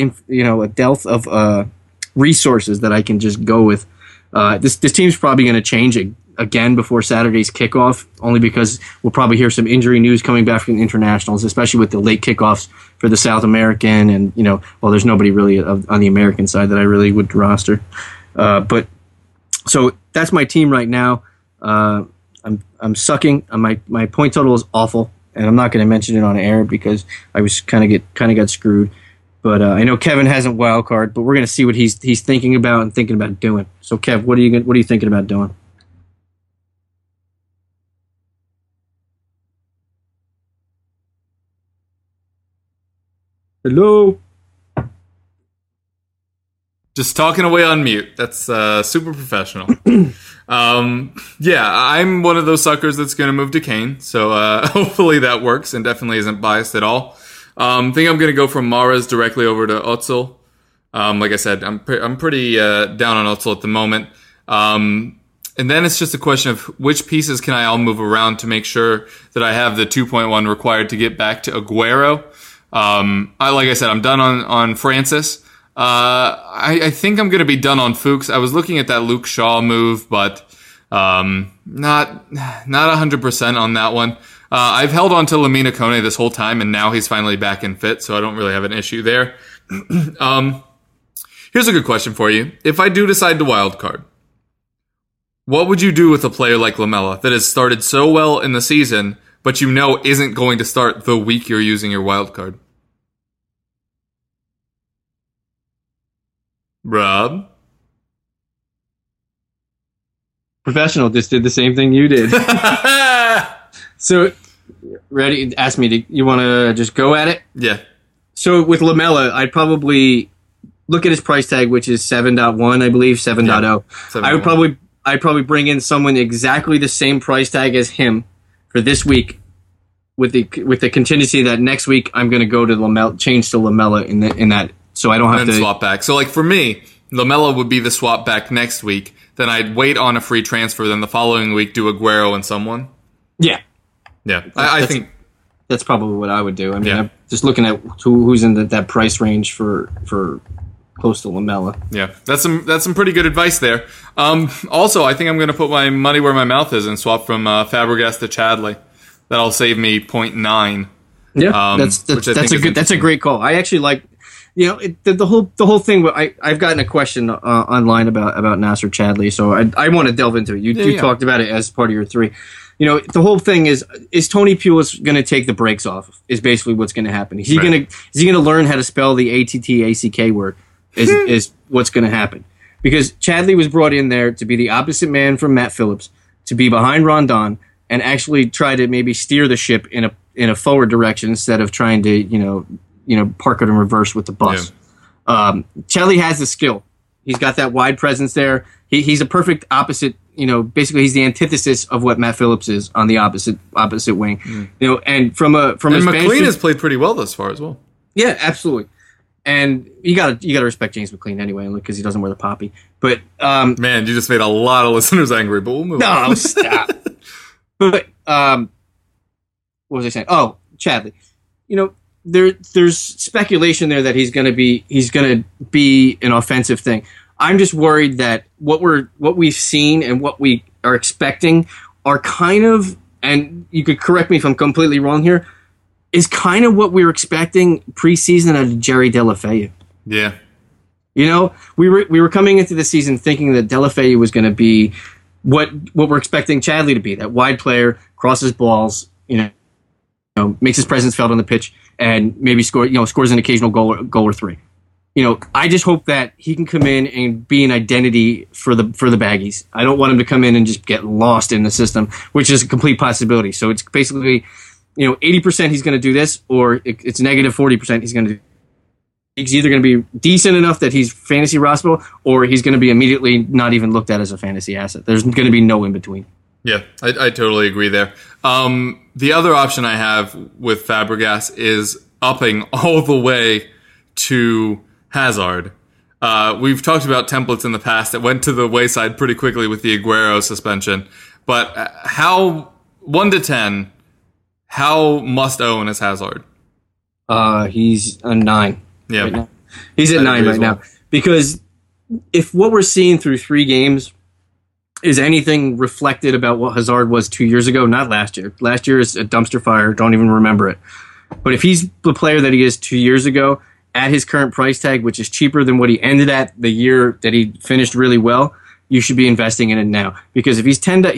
resources that I can just go with. This team's probably going to change again before Saturday's kickoff, only because we'll probably hear some injury news coming back from the internationals, especially with the late kickoffs for the South American. And, there's nobody really on the American side that I really would roster. But so that's my team right now. I'm sucking. My point total is awful, and I'm not going to mention it on air because I was kind of got screwed. But I know Kevin hasn't wild card, but we're going to see what he's thinking about and thinking about doing. So, Kev, what are you thinking about doing? Hello. Just talking away on mute. That's super professional. Yeah, I'm one of those suckers that's going to move to Kane. So hopefully that works and definitely isn't biased at all. Think I'm going to go from Mahrez directly over to Özil. Like I said, I'm pretty down on Özil at the moment. And then it's just a question of which pieces can I all move around to make sure that I have the 2.1 required to get back to Aguero. Like I said, I'm done on Francis. I think I'm going to be done on Fuchs. I was looking at that Luke Shaw move, but not 100% on that one. I've held on to Lamina Kone this whole time, and now he's finally back and fit, so I don't really have an issue there. Here's a good question for you. If I do decide to wild card, what would you do with a player like Lamela that has started so well in the season, but you know isn't going to start the week you're using your wild card? Rob? Professional just did the same thing you did. So, ready? Ask me. You want to just go at it? Yeah. So with Lamela, I'd probably look at his price tag, which is 7.1, I believe, 7.0. Yeah, I'd probably bring in someone exactly the same price tag as him for this week, with the contingency that next week I'm going to go to Lamela, change to Lamela in that, so I don't have to swap back. So like for me, Lamela would be the swap back next week. Then I'd wait on a free transfer. Then the following week do Aguero and someone. Yeah. Yeah, I think that's probably what I would do. I mean, I'm just looking at who's in that price range for close to Lamela. Yeah, that's some pretty good advice there. Also, I think I'm going to put my money where my mouth is and swap from Fabregas to Chadley. That'll save me 0.9. Yeah, that's a great call. I actually like, the whole thing. I've gotten a question online about Nasser Chadley, so I want to delve into it. You talked about it as part of your three. The whole thing is Tony Pulis going to take the brakes off? Is basically what's going to happen. Is he going to learn how to spell the ATTACK word? Is what's going to happen? Because Chadley was brought in there to be the opposite man from Matt Phillips, to be behind Rondon and actually try to maybe steer the ship in a forward direction instead of trying to park it in reverse with the bus. Yeah. Chadley has the skill. He's got that wide presence there. He's a perfect opposite. Basically he's the antithesis of what Matt Phillips is on the opposite wing. And from McLean has played pretty well thus far as well. Yeah, absolutely. And you gotta respect James McLean anyway, because he doesn't wear the poppy. But man, you just made a lot of listeners angry. But we'll move on. No, stop. But what was I saying? Oh, Chadley. There's speculation there that he's gonna be an offensive thing. I'm just worried that what we've seen and what we are expecting are kind of, and you could correct me if I'm completely wrong here, is kind of what we were expecting preseason out of Jerry Deulofeu. Yeah. We were coming into the season thinking that Deulofeu was going to be what we're expecting Chadley to be, that wide player, crosses balls, makes his presence felt on the pitch, and maybe scores an occasional goal or three. I just hope that he can come in and be an identity for the Baggies. I don't want him to come in and just get lost in the system, which is a complete possibility. So it's basically, 80% he's going to do this, or it's negative 40% he's going to do. He's either going to be decent enough that he's fantasy rosterable, or he's going to be immediately not even looked at as a fantasy asset. There's going to be no in between. Yeah, I totally agree there. The other option I have with Fabregas is upping all the way to Hazard. We've talked about templates in the past that went to the wayside pretty quickly with the Aguero suspension. But how 1 to 10, how must own is Hazard? He's a 9. Yeah, right now. He's at 9 right now, because if what we're seeing through 3 games is anything reflected about what Hazard was 2 years ago, not last year. Last year is a dumpster fire. Don't even remember it. But if he's the player that he is 2 years ago, at his current price tag, which is cheaper than what he ended at the year that he finished really well, you should be investing in it now. Because if he's 10.1,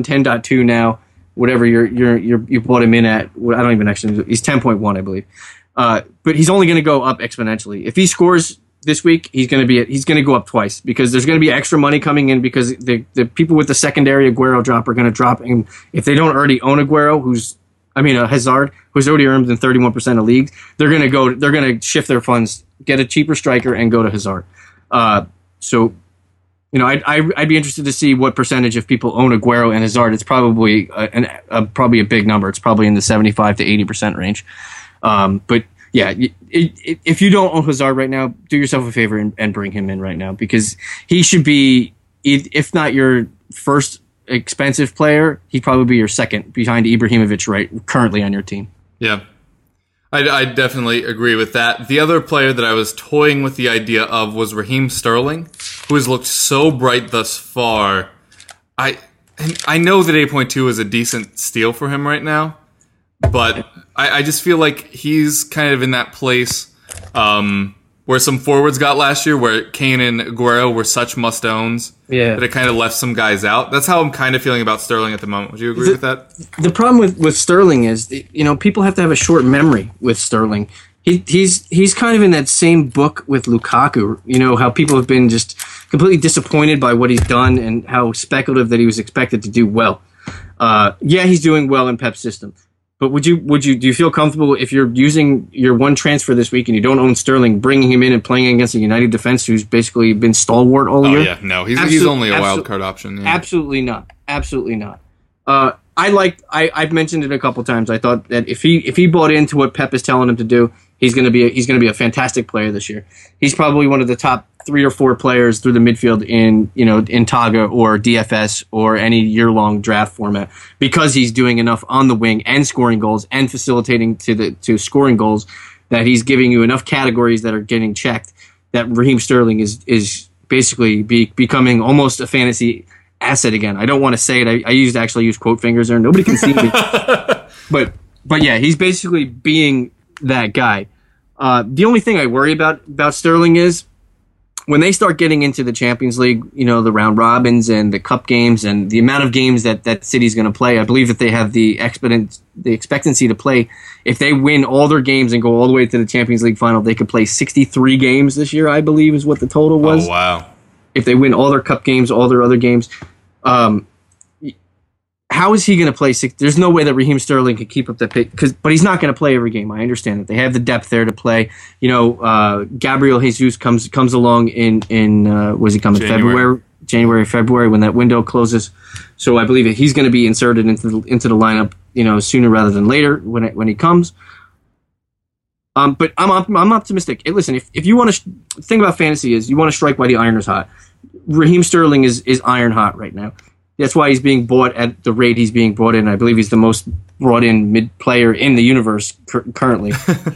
10.2 now, whatever you bought him in at, I don't even actually, he's 10.1, I believe. But he's only going to go up exponentially. If he scores this week, he's going to go up twice because there's going to be extra money coming in because the people with the secondary Aguero drop are going to drop. And if they don't already own Aguero, Hazard, who's already earned in 31% of leagues, they're going to shift their funds, get a cheaper striker, and go to Hazard. So, I'd be interested to see what percentage of people own Aguero and Hazard. It's probably probably a big number. It's probably in the 75 to 80% range. But yeah, if you don't own Hazard right now, do yourself a favor and bring him in right now because he should be, if not your first expensive player, he'd probably be your second behind Ibrahimovic currently on your team. Yeah, I definitely agree with that. The other player that I was toying with the idea of was Raheem Sterling, who has looked so bright thus far. I know that 8.2 is a decent steal for him right now, but I just feel like he's kind of in that place where some forwards got last year, where Kane and Aguero were such must-owns that it kind of left some guys out. That's how I'm kind of feeling about Sterling at the moment. Would you agree with that? The problem with Sterling is, people have to have a short memory with Sterling. He's kind of in that same book with Lukaku. How people have been just completely disappointed by what he's done and how speculative that he was expected to do well. He's doing well in Pep's system. But do you feel comfortable if you're using your one transfer this week and you don't own Sterling, bringing him in and playing against a United defense who's basically been stalwart all year? Oh yeah, no, he's only a wild card option. Yeah. Absolutely not. Absolutely not. I've mentioned it a couple times. I thought that if he bought into what Pep is telling him to do, he's going to be a fantastic player this year. He's probably one of the top 3 or 4 players through the midfield in Taga or DFS or any year-long draft format because he's doing enough on the wing and scoring goals and facilitating to scoring goals that he's giving you enough categories that are getting checked that Raheem Sterling is basically becoming almost a fantasy asset again. I don't want to say it. I actually use quote fingers there. Nobody can see me. But yeah, he's basically being that guy. The only thing I worry about Sterling is when they start getting into the Champions League, the round robins and the cup games and the amount of games that City's going to play. I believe that they have the expectancy to play. If they win all their games and go all the way to the Champions League final, they could play 63 games this year, I believe is what the total was. Oh, wow. If they win all their cup games, all their other games. How is he going to play 6? There's no way that Raheem Sterling could keep up that pace, but he's not going to play every game. I understand that they have the depth there to play. Gabriel Jesus comes along in was he coming February when that window closes. So I believe that he's going to be inserted into the lineup, sooner rather than later when he comes. But I'm optimistic. Hey, listen, if you want to think about fantasy is you want to strike while the iron is hot. Raheem Sterling is iron hot right now. That's why he's being bought at the rate he's being brought in. I believe he's the most brought in mid player in the universe currently,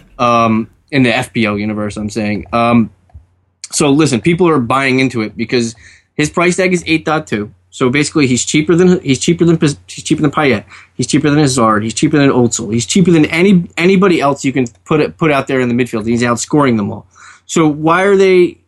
in the FPL universe. I'm saying. So listen, people are buying into it because his price tag is 8.2. So basically, he's cheaper than Payet. He's cheaper than Hazard. He's cheaper than Özil. He's cheaper than anybody else you can put out there in the midfield. He's outscoring them all. So why are they?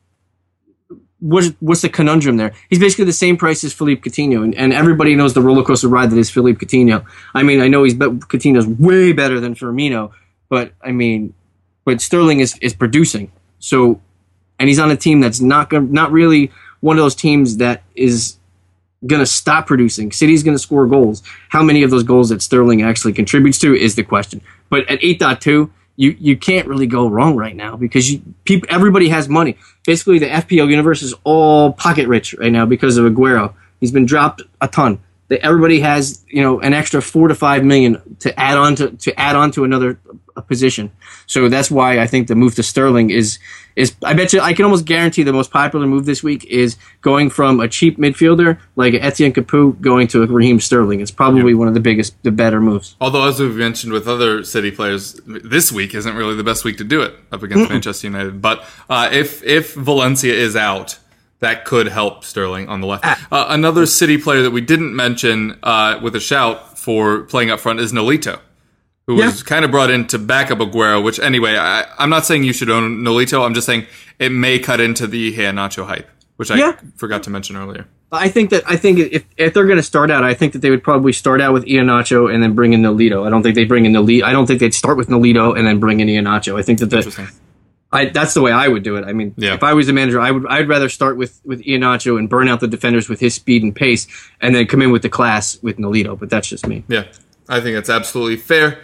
What's the conundrum there? He's basically the same price as Philippe Coutinho, and everybody knows the roller coaster ride that is Philippe Coutinho. I mean, I know Coutinho's way better than Firmino, but Sterling is producing. So, and he's on a team that's not really one of those teams that is going to stop producing. City's going to score goals. How many of those goals that Sterling actually contributes to is the question. But at 8.2. You can't really go wrong right now because everybody has money. Basically, the FPL universe is all pocket rich right now because of Aguero. He's been dropped a ton. Everybody has an extra 4 to 5 million to add on to another position. So that's why I think the move to Sterling is I bet you I can almost guarantee the most popular move this week is going from a cheap midfielder like Etienne Capoue going to a Raheem Sterling. It's probably one of the better moves. Although, as we've mentioned with other City players, this week isn't really the best week to do it up against Manchester United. But if Valencia is out, that could help Sterling on the left. Another City player that we didn't mention with a shout for playing up front is Nolito, who was kind of brought in to back up Aguero, which anyway, I'm not saying you should own Nolito. I'm just saying it may cut into the Iheanacho hype. which I forgot to mention earlier. I think if they're going to start out, I think that they would probably start out with Iheanacho and then bring in Nolito. I don't think they'd start with Nolito and then bring in Iheanacho. I think that's the way I would do it. I mean, if I was the manager, I'd rather start with Iheanacho and burn out the defenders with his speed and pace, and then come in with the class with Nolito. But that's just me. Yeah, I think that's absolutely fair.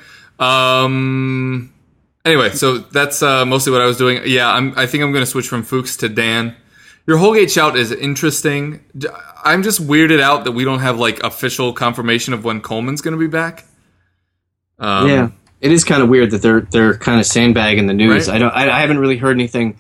Anyway, so that's mostly what I was doing. Yeah, I think I'm going to switch from Fuchs to Dan. Your Holgate shout is interesting. I'm just weirded out that we don't have like official confirmation of when Coleman's going to be back. Yeah, it is kind of weird that they're kind of sandbagging the news. Right? I haven't really heard anything,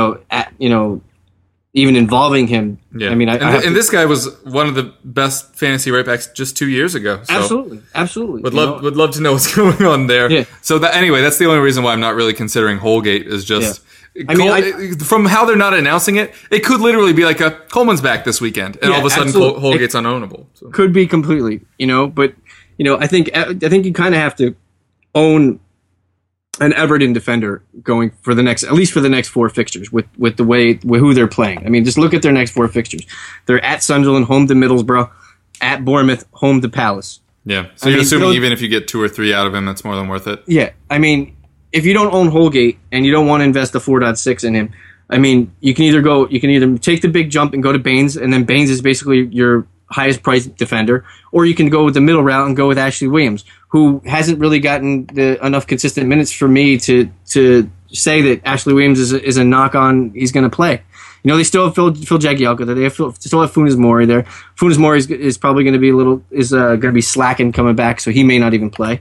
even involving him. Yeah. I mean, and this guy was one of the best fantasy right backs just 2 years ago. So Absolutely. Would love to know what's going on there. Yeah. So anyway, that's the only reason why I'm not really considering Holgate is just. Yeah. From how they're not announcing it, it could literally be like Coleman's back this weekend, and all of a sudden Holgate's unownable. So. Could be completely, but I think you kind of have to own an Everton defender going for at least for the next 4 fixtures with who they're playing. I mean, just look at their next 4 fixtures. They're at Sunderland, home to Middlesbrough, at Bournemouth, home to Palace. Yeah, so you're assuming even if you get 2 or 3 out of him, that's more than worth it. Yeah, I mean, if you don't own Holgate and you don't want to invest the 4.6 in him, I mean, you can either take the big jump and go to Baines, and then Baines is basically your highest priced defender, or you can go with the middle route and go with Ashley Williams, who hasn't really gotten enough consistent minutes for me to say that Ashley Williams is a knock on he's going to play. They still have Phil Jagielka there. They still have Funes Mori there. Funes Mori is probably going to be going to be slacking coming back, so he may not even play.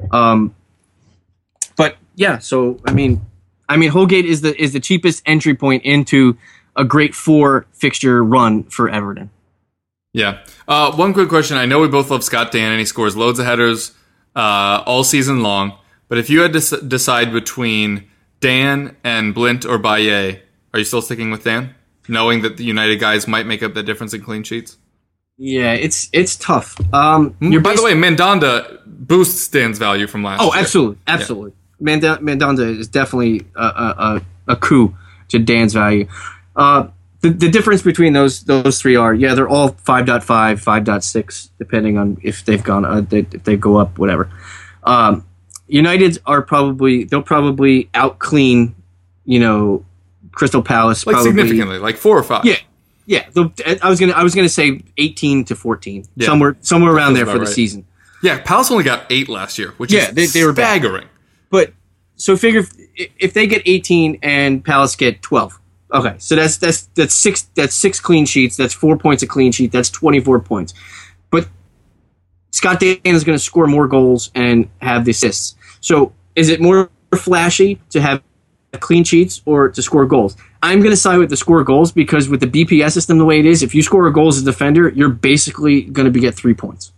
But yeah, so I mean, Holgate is the cheapest entry point into a great 4 fixture run for Everton. Yeah. One quick question. I know we both love Scott Dan, and he scores loads of headers all season long. But if you had to decide between Dan and Blint or Baillet, are you still sticking with Dan, knowing that the United guys might make up the difference in clean sheets? Yeah, it's tough. By the way, Mandanda boosts Dan's value from last year. Oh, absolutely. Yeah. Mandanda is definitely a coup to Dan's value. The difference between those 3 are, they're all 5.5, 5.6, depending on if they've gone, if they go up, whatever. United's they'll probably out clean, Crystal Palace, like probably significantly, like 4 or 5. Yeah. I was gonna say 18 to 14, somewhere around there for the season. Yeah, Palace only got 8 last year, which is they were staggering. But so figure if they get 18 and Palace get 12. Okay, so that's 6 clean sheets. That's 4 points a clean sheet. That's 24 points. But Scott Dan is going to score more goals and have the assists. So is it more flashy to have clean sheets or to score goals? I'm going to side with the score goals because with the BPS system the way it is, if you score a goal as a defender, you're basically going to get 3 points.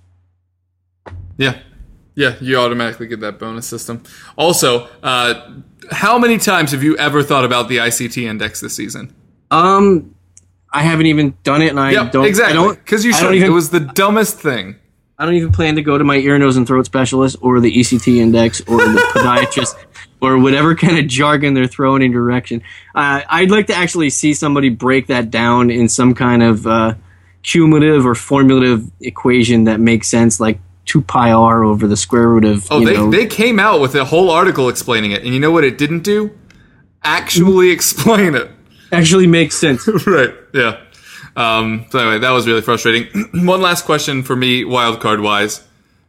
Yeah, you automatically get that bonus system. Also, how many times have you ever thought about the ICT index this season? I haven't even done it, and I don't. Exactly, because you should. It was the dumbest thing. I don't even plan to go to my ear, nose, and throat specialist or the ECT index or the podiatrist or whatever kind of jargon they're throwing in direction. I'd like to actually see somebody break that down in some kind of cumulative or formulative equation that makes sense, like 2 pi r over the square root of. They came out with a whole article explaining it, and you know what it didn't do? Actually explain it. Actually makes sense. Right. Yeah. So anyway, that was really frustrating. One last question for me, wildcard wise.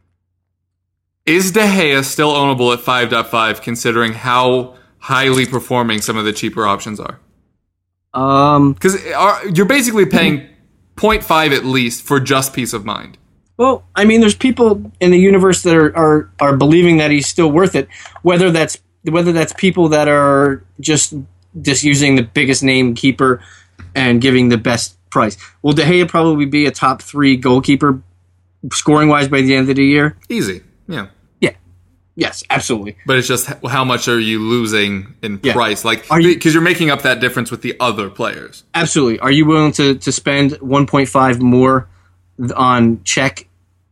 Is De Gea still ownable at 5.5, considering how highly performing some of the cheaper options are? Because you're basically paying 0.5 at least for just peace of mind. Well, I mean, there's people in the universe that are believing that he's still worth it. Whether that's people that are just using the biggest name keeper and giving the best price. Will De Gea probably be a top 3 goalkeeper scoring wise by the end of the year? Easy, yeah. Yes, absolutely. But it's just how much are you losing in price? Like, because you're making up that difference with the other players. Absolutely. Are you willing to spend 1.5 more on Czech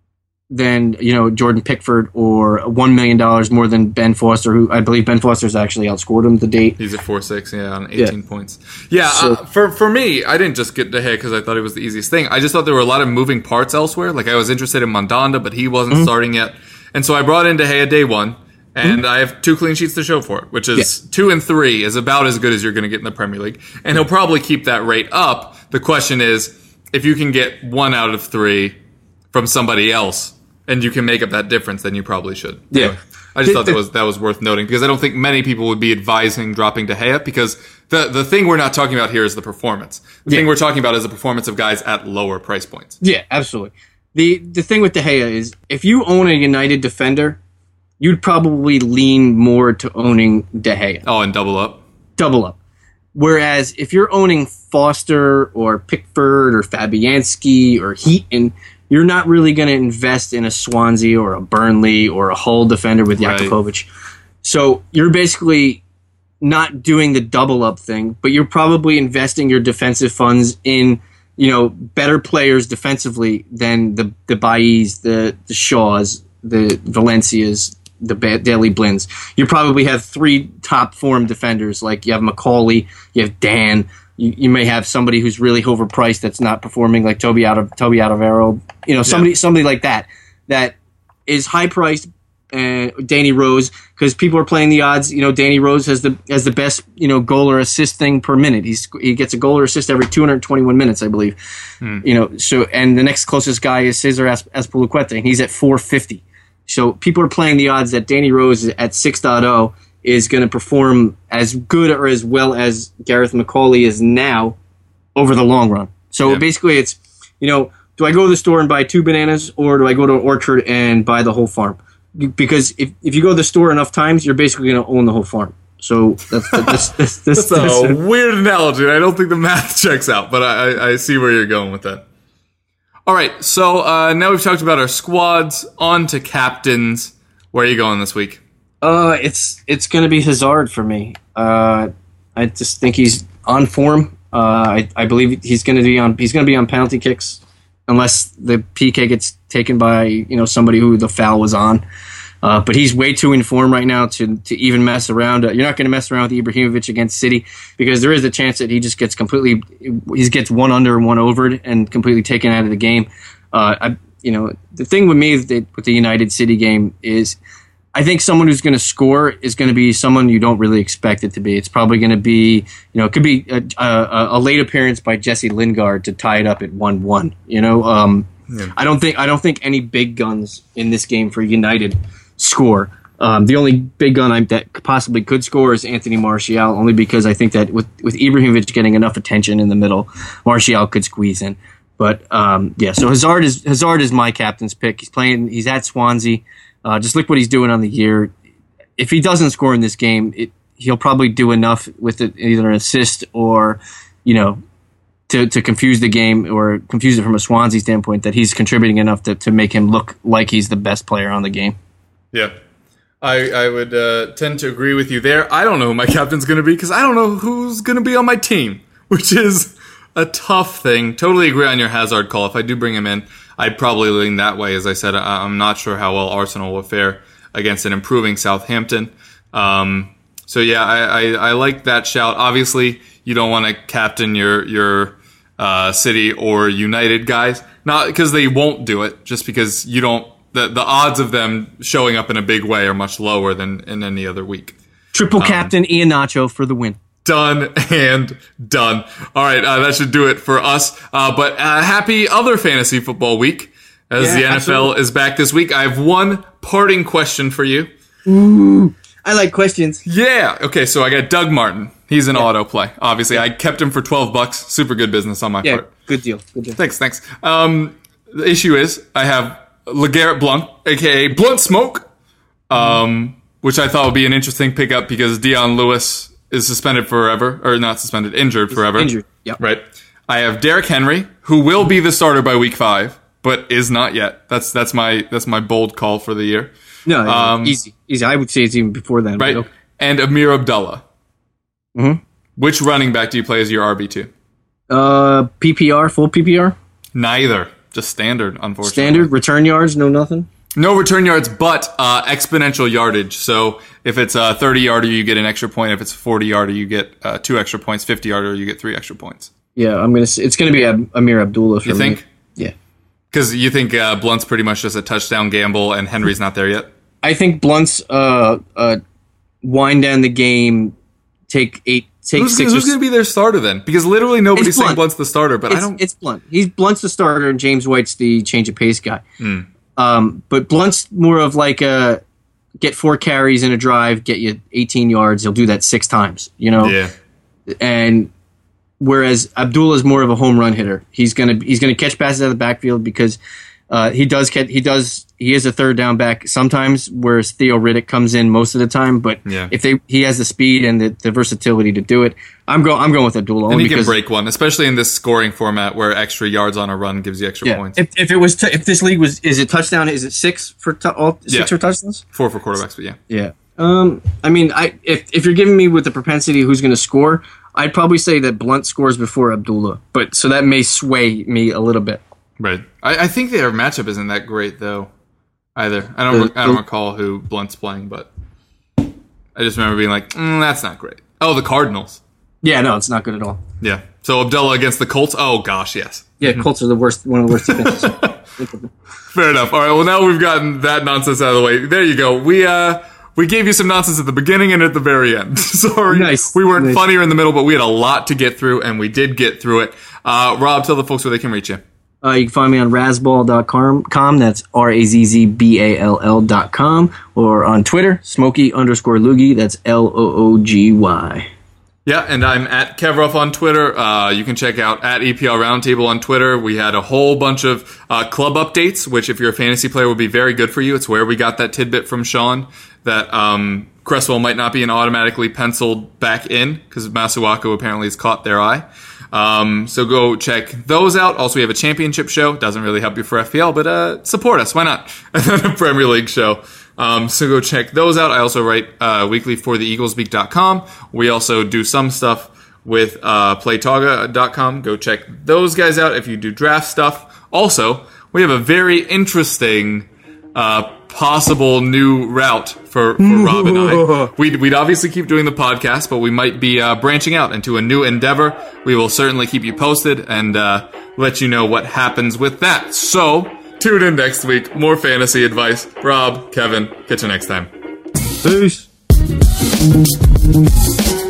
than Jordan Pickford, or $1 million more than Ben Foster, who I believe Ben Foster's actually outscored him to date. He's at 4.6, on 18 points. Yeah, so, for me, I didn't just get De Gea because I thought it was the easiest thing. I just thought there were a lot of moving parts elsewhere. Like I was interested in Mandanda, but he wasn't starting yet, and so I brought in De Gea day one, and I have 2 clean sheets to show for it, which is 2 and 3 is about as good as you're going to get in the Premier League, and he'll probably keep that rate up. The question is, if you can get 1 out of 3 from somebody else, and you can make up that difference, then you probably should. Anyway, I just thought that was worth noting, because I don't think many people would be advising dropping De Gea, because the thing we're not talking about here is the performance. The thing we're talking about is the performance of guys at lower price points. Yeah, absolutely. The thing with De Gea is, if you own a United defender, you'd probably lean more to owning De Gea. Oh, and double up? Double up. Whereas if you're owning Foster or Pickford or Fabianski or Heaton, you're not really going to invest in a Swansea or a Burnley or a Hull defender with Jakubovic. So you're basically not doing the double up thing, but you're probably investing your defensive funds in, better players defensively than the Bailly's, the Shaws, the Valencias, the Daley Blinds. You probably have 3 top form defenders. Like you have Macaulay, you have Dan. You may have somebody who's really overpriced that's not performing, like Toby Alderweireld. Somebody like that is high priced. Danny Rose, because people are playing the odds. Danny Rose has the best goal or assist thing per minute. He gets a goal or assist every 221 minutes, I believe. So and the next closest guy is Cesar Azpilicueta, and he's at 450. So people are playing the odds that Danny Rose at 6.0 is going to perform as good or as well as Gareth McCauley is now over the long run. So basically it's, do I go to the store and buy 2 bananas, or do I go to an orchard and buy the whole farm? Because if you go to the store enough times, you're basically going to own the whole farm. So that's a weird analogy. I don't think the math checks out, but I see where you're going with that. All right, so now we've talked about our squads. On to captains. Where are you going this week? It's going to be Hazard for me. I just think he's on form. I believe he's going to be on penalty kicks, unless the PK gets taken by somebody who the foul was on. But he's way too in form right now to even mess around. You're not going to mess around with Ibrahimovic against City, because there is a chance that he just gets gets 1 under and 1 overed and completely taken out of the game. The thing with me with the United City game is, I think someone who's going to score is going to be someone you don't really expect it to be. It's probably going to be, it could be a late appearance by Jesse Lingard to tie it up at 1-1. I don't think any big guns in this game for United score. The only big gun that possibly could score is Anthony Martial, only because I think that with Ibrahimovic getting enough attention in the middle, Martial could squeeze in. But so Hazard is my captain's pick. He's at Swansea. Just look what he's doing on the year. If he doesn't score in this game, he'll probably do enough with either an assist or, to confuse the game or confuse it from a Swansea standpoint, that he's contributing enough to make him look like he's the best player on the game. Yeah. I would tend to agree with you there. I don't know who my captain's going to be, because I don't know who's going to be on my team, which is a tough thing. Totally agree on your Hazard call. If I do bring him in, I'd probably lean that way. As I said, I'm not sure how well Arsenal will fare against an improving Southampton. So yeah, I like that shout. Obviously, you don't want to captain your City or United guys, not because they won't do it, just because you don't. The odds of them showing up in a big way are much lower than in any other week. Triple captain Iheanacho for the win. Done and done. All right, that should do it for us. But happy other fantasy football week, as the NFL absolutely is back this week. I have one parting question for you. Ooh, I like questions. Yeah. Okay, so I got Doug Martin. He's an auto play. Obviously, I kept him for $12. Super good business on my part. Good deal. Thanks. The issue is I have LeGarrette Blount, a.k.a. Blunt Smoke, which I thought would be an interesting pickup because Dion Lewis is suspended forever, or not suspended, injured forever. Injured, yep. Right. I have Derrick Henry, who will be the starter by week 5, but is not yet. That's my bold call for the year. No, easy. I would say it's even before that. Right. Okay. And Amir Abdullah. Mm-hmm. Which running back do you play as your RB2? PPR, full PPR? Neither. just standard, unfortunately. Standard return yards, no nothing. No return yards, but exponential yardage. So if it's a 30-yarder, you get an extra point. If it's a 40-yarder, you get 2 extra points. 50-yarder, you get 3 extra points. Yeah, it's going to be Amir Abdullah for me. You think? Yeah. Because you think Blunt's pretty much just a touchdown gamble and Henry's not there yet? I think Blunt's wind down the game, take 6 Who's going to be their starter then? Because literally nobody's saying Blunt's the starter, but It's Blunt. Blunt's the starter and James White's the change of pace guy. But Blunt's more of like a get 4 carries in a drive, get you 18 yards. He'll do that 6 times, Yeah. And whereas Abdullah's more of a home run hitter. He's gonna catch passes out of the backfield because he is a third down back sometimes, whereas Theo Riddick comes in most of the time. But he has the speed and the versatility to do it. I'm going with Abdullah. And he can break one, especially in this scoring format where extra yards on a run gives you extra points. If this league is it touchdown? Is it 6 for all 6 for touchdowns? 4 for quarterbacks, but yeah. Yeah. I mean, if you're giving me with the propensity who's going to score, I'd probably say that Blunt scores before Abdullah. But so that may sway me a little bit. Right. I think their matchup isn't that great though, either. I don't recall who Blunt's playing, but I just remember being like, that's not great. Oh, the Cardinals. Yeah, no, it's not good at all. Yeah. So Abdullah against the Colts. Oh gosh, yes. Yeah, Colts are one of the worst defenses. Fair enough. All right. Well, now we've gotten that nonsense out of the way. There you go. We gave you some nonsense at the beginning and at the very end. Sorry. Nice. We weren't funnier in the middle, but we had a lot to get through, and we did get through it. Rob, tell the folks where they can reach you. You can find me on razzball.com. That's RAZZBALL.com. Or on Twitter, Smokey_Loogie. That's LOOGY. Yeah, and I'm at Kevruff on Twitter. You can check out at EPL Roundtable on Twitter. We had a whole bunch of club updates, which if you're a fantasy player would be very good for you. It's where we got that tidbit from Sean that Cresswell might not be an automatically penciled back in because Masuaku apparently has caught their eye. So go check those out. Also, we have a championship show. Doesn't really help you for FPL, but support us. Why not? And then a Premier League show. So go check those out. I also write weekly for the eaglesbeak.com. We also do some stuff with playtoga.com. Go check those guys out if you do draft stuff. Also, we have a very interesting possible new route for Rob and I. We'd obviously keep doing the podcast, but we might be branching out into a new endeavor. We will certainly keep you posted and let you know what happens with that. So, tune in next week. More fantasy advice. Rob, Kevin, catch you next time. Peace.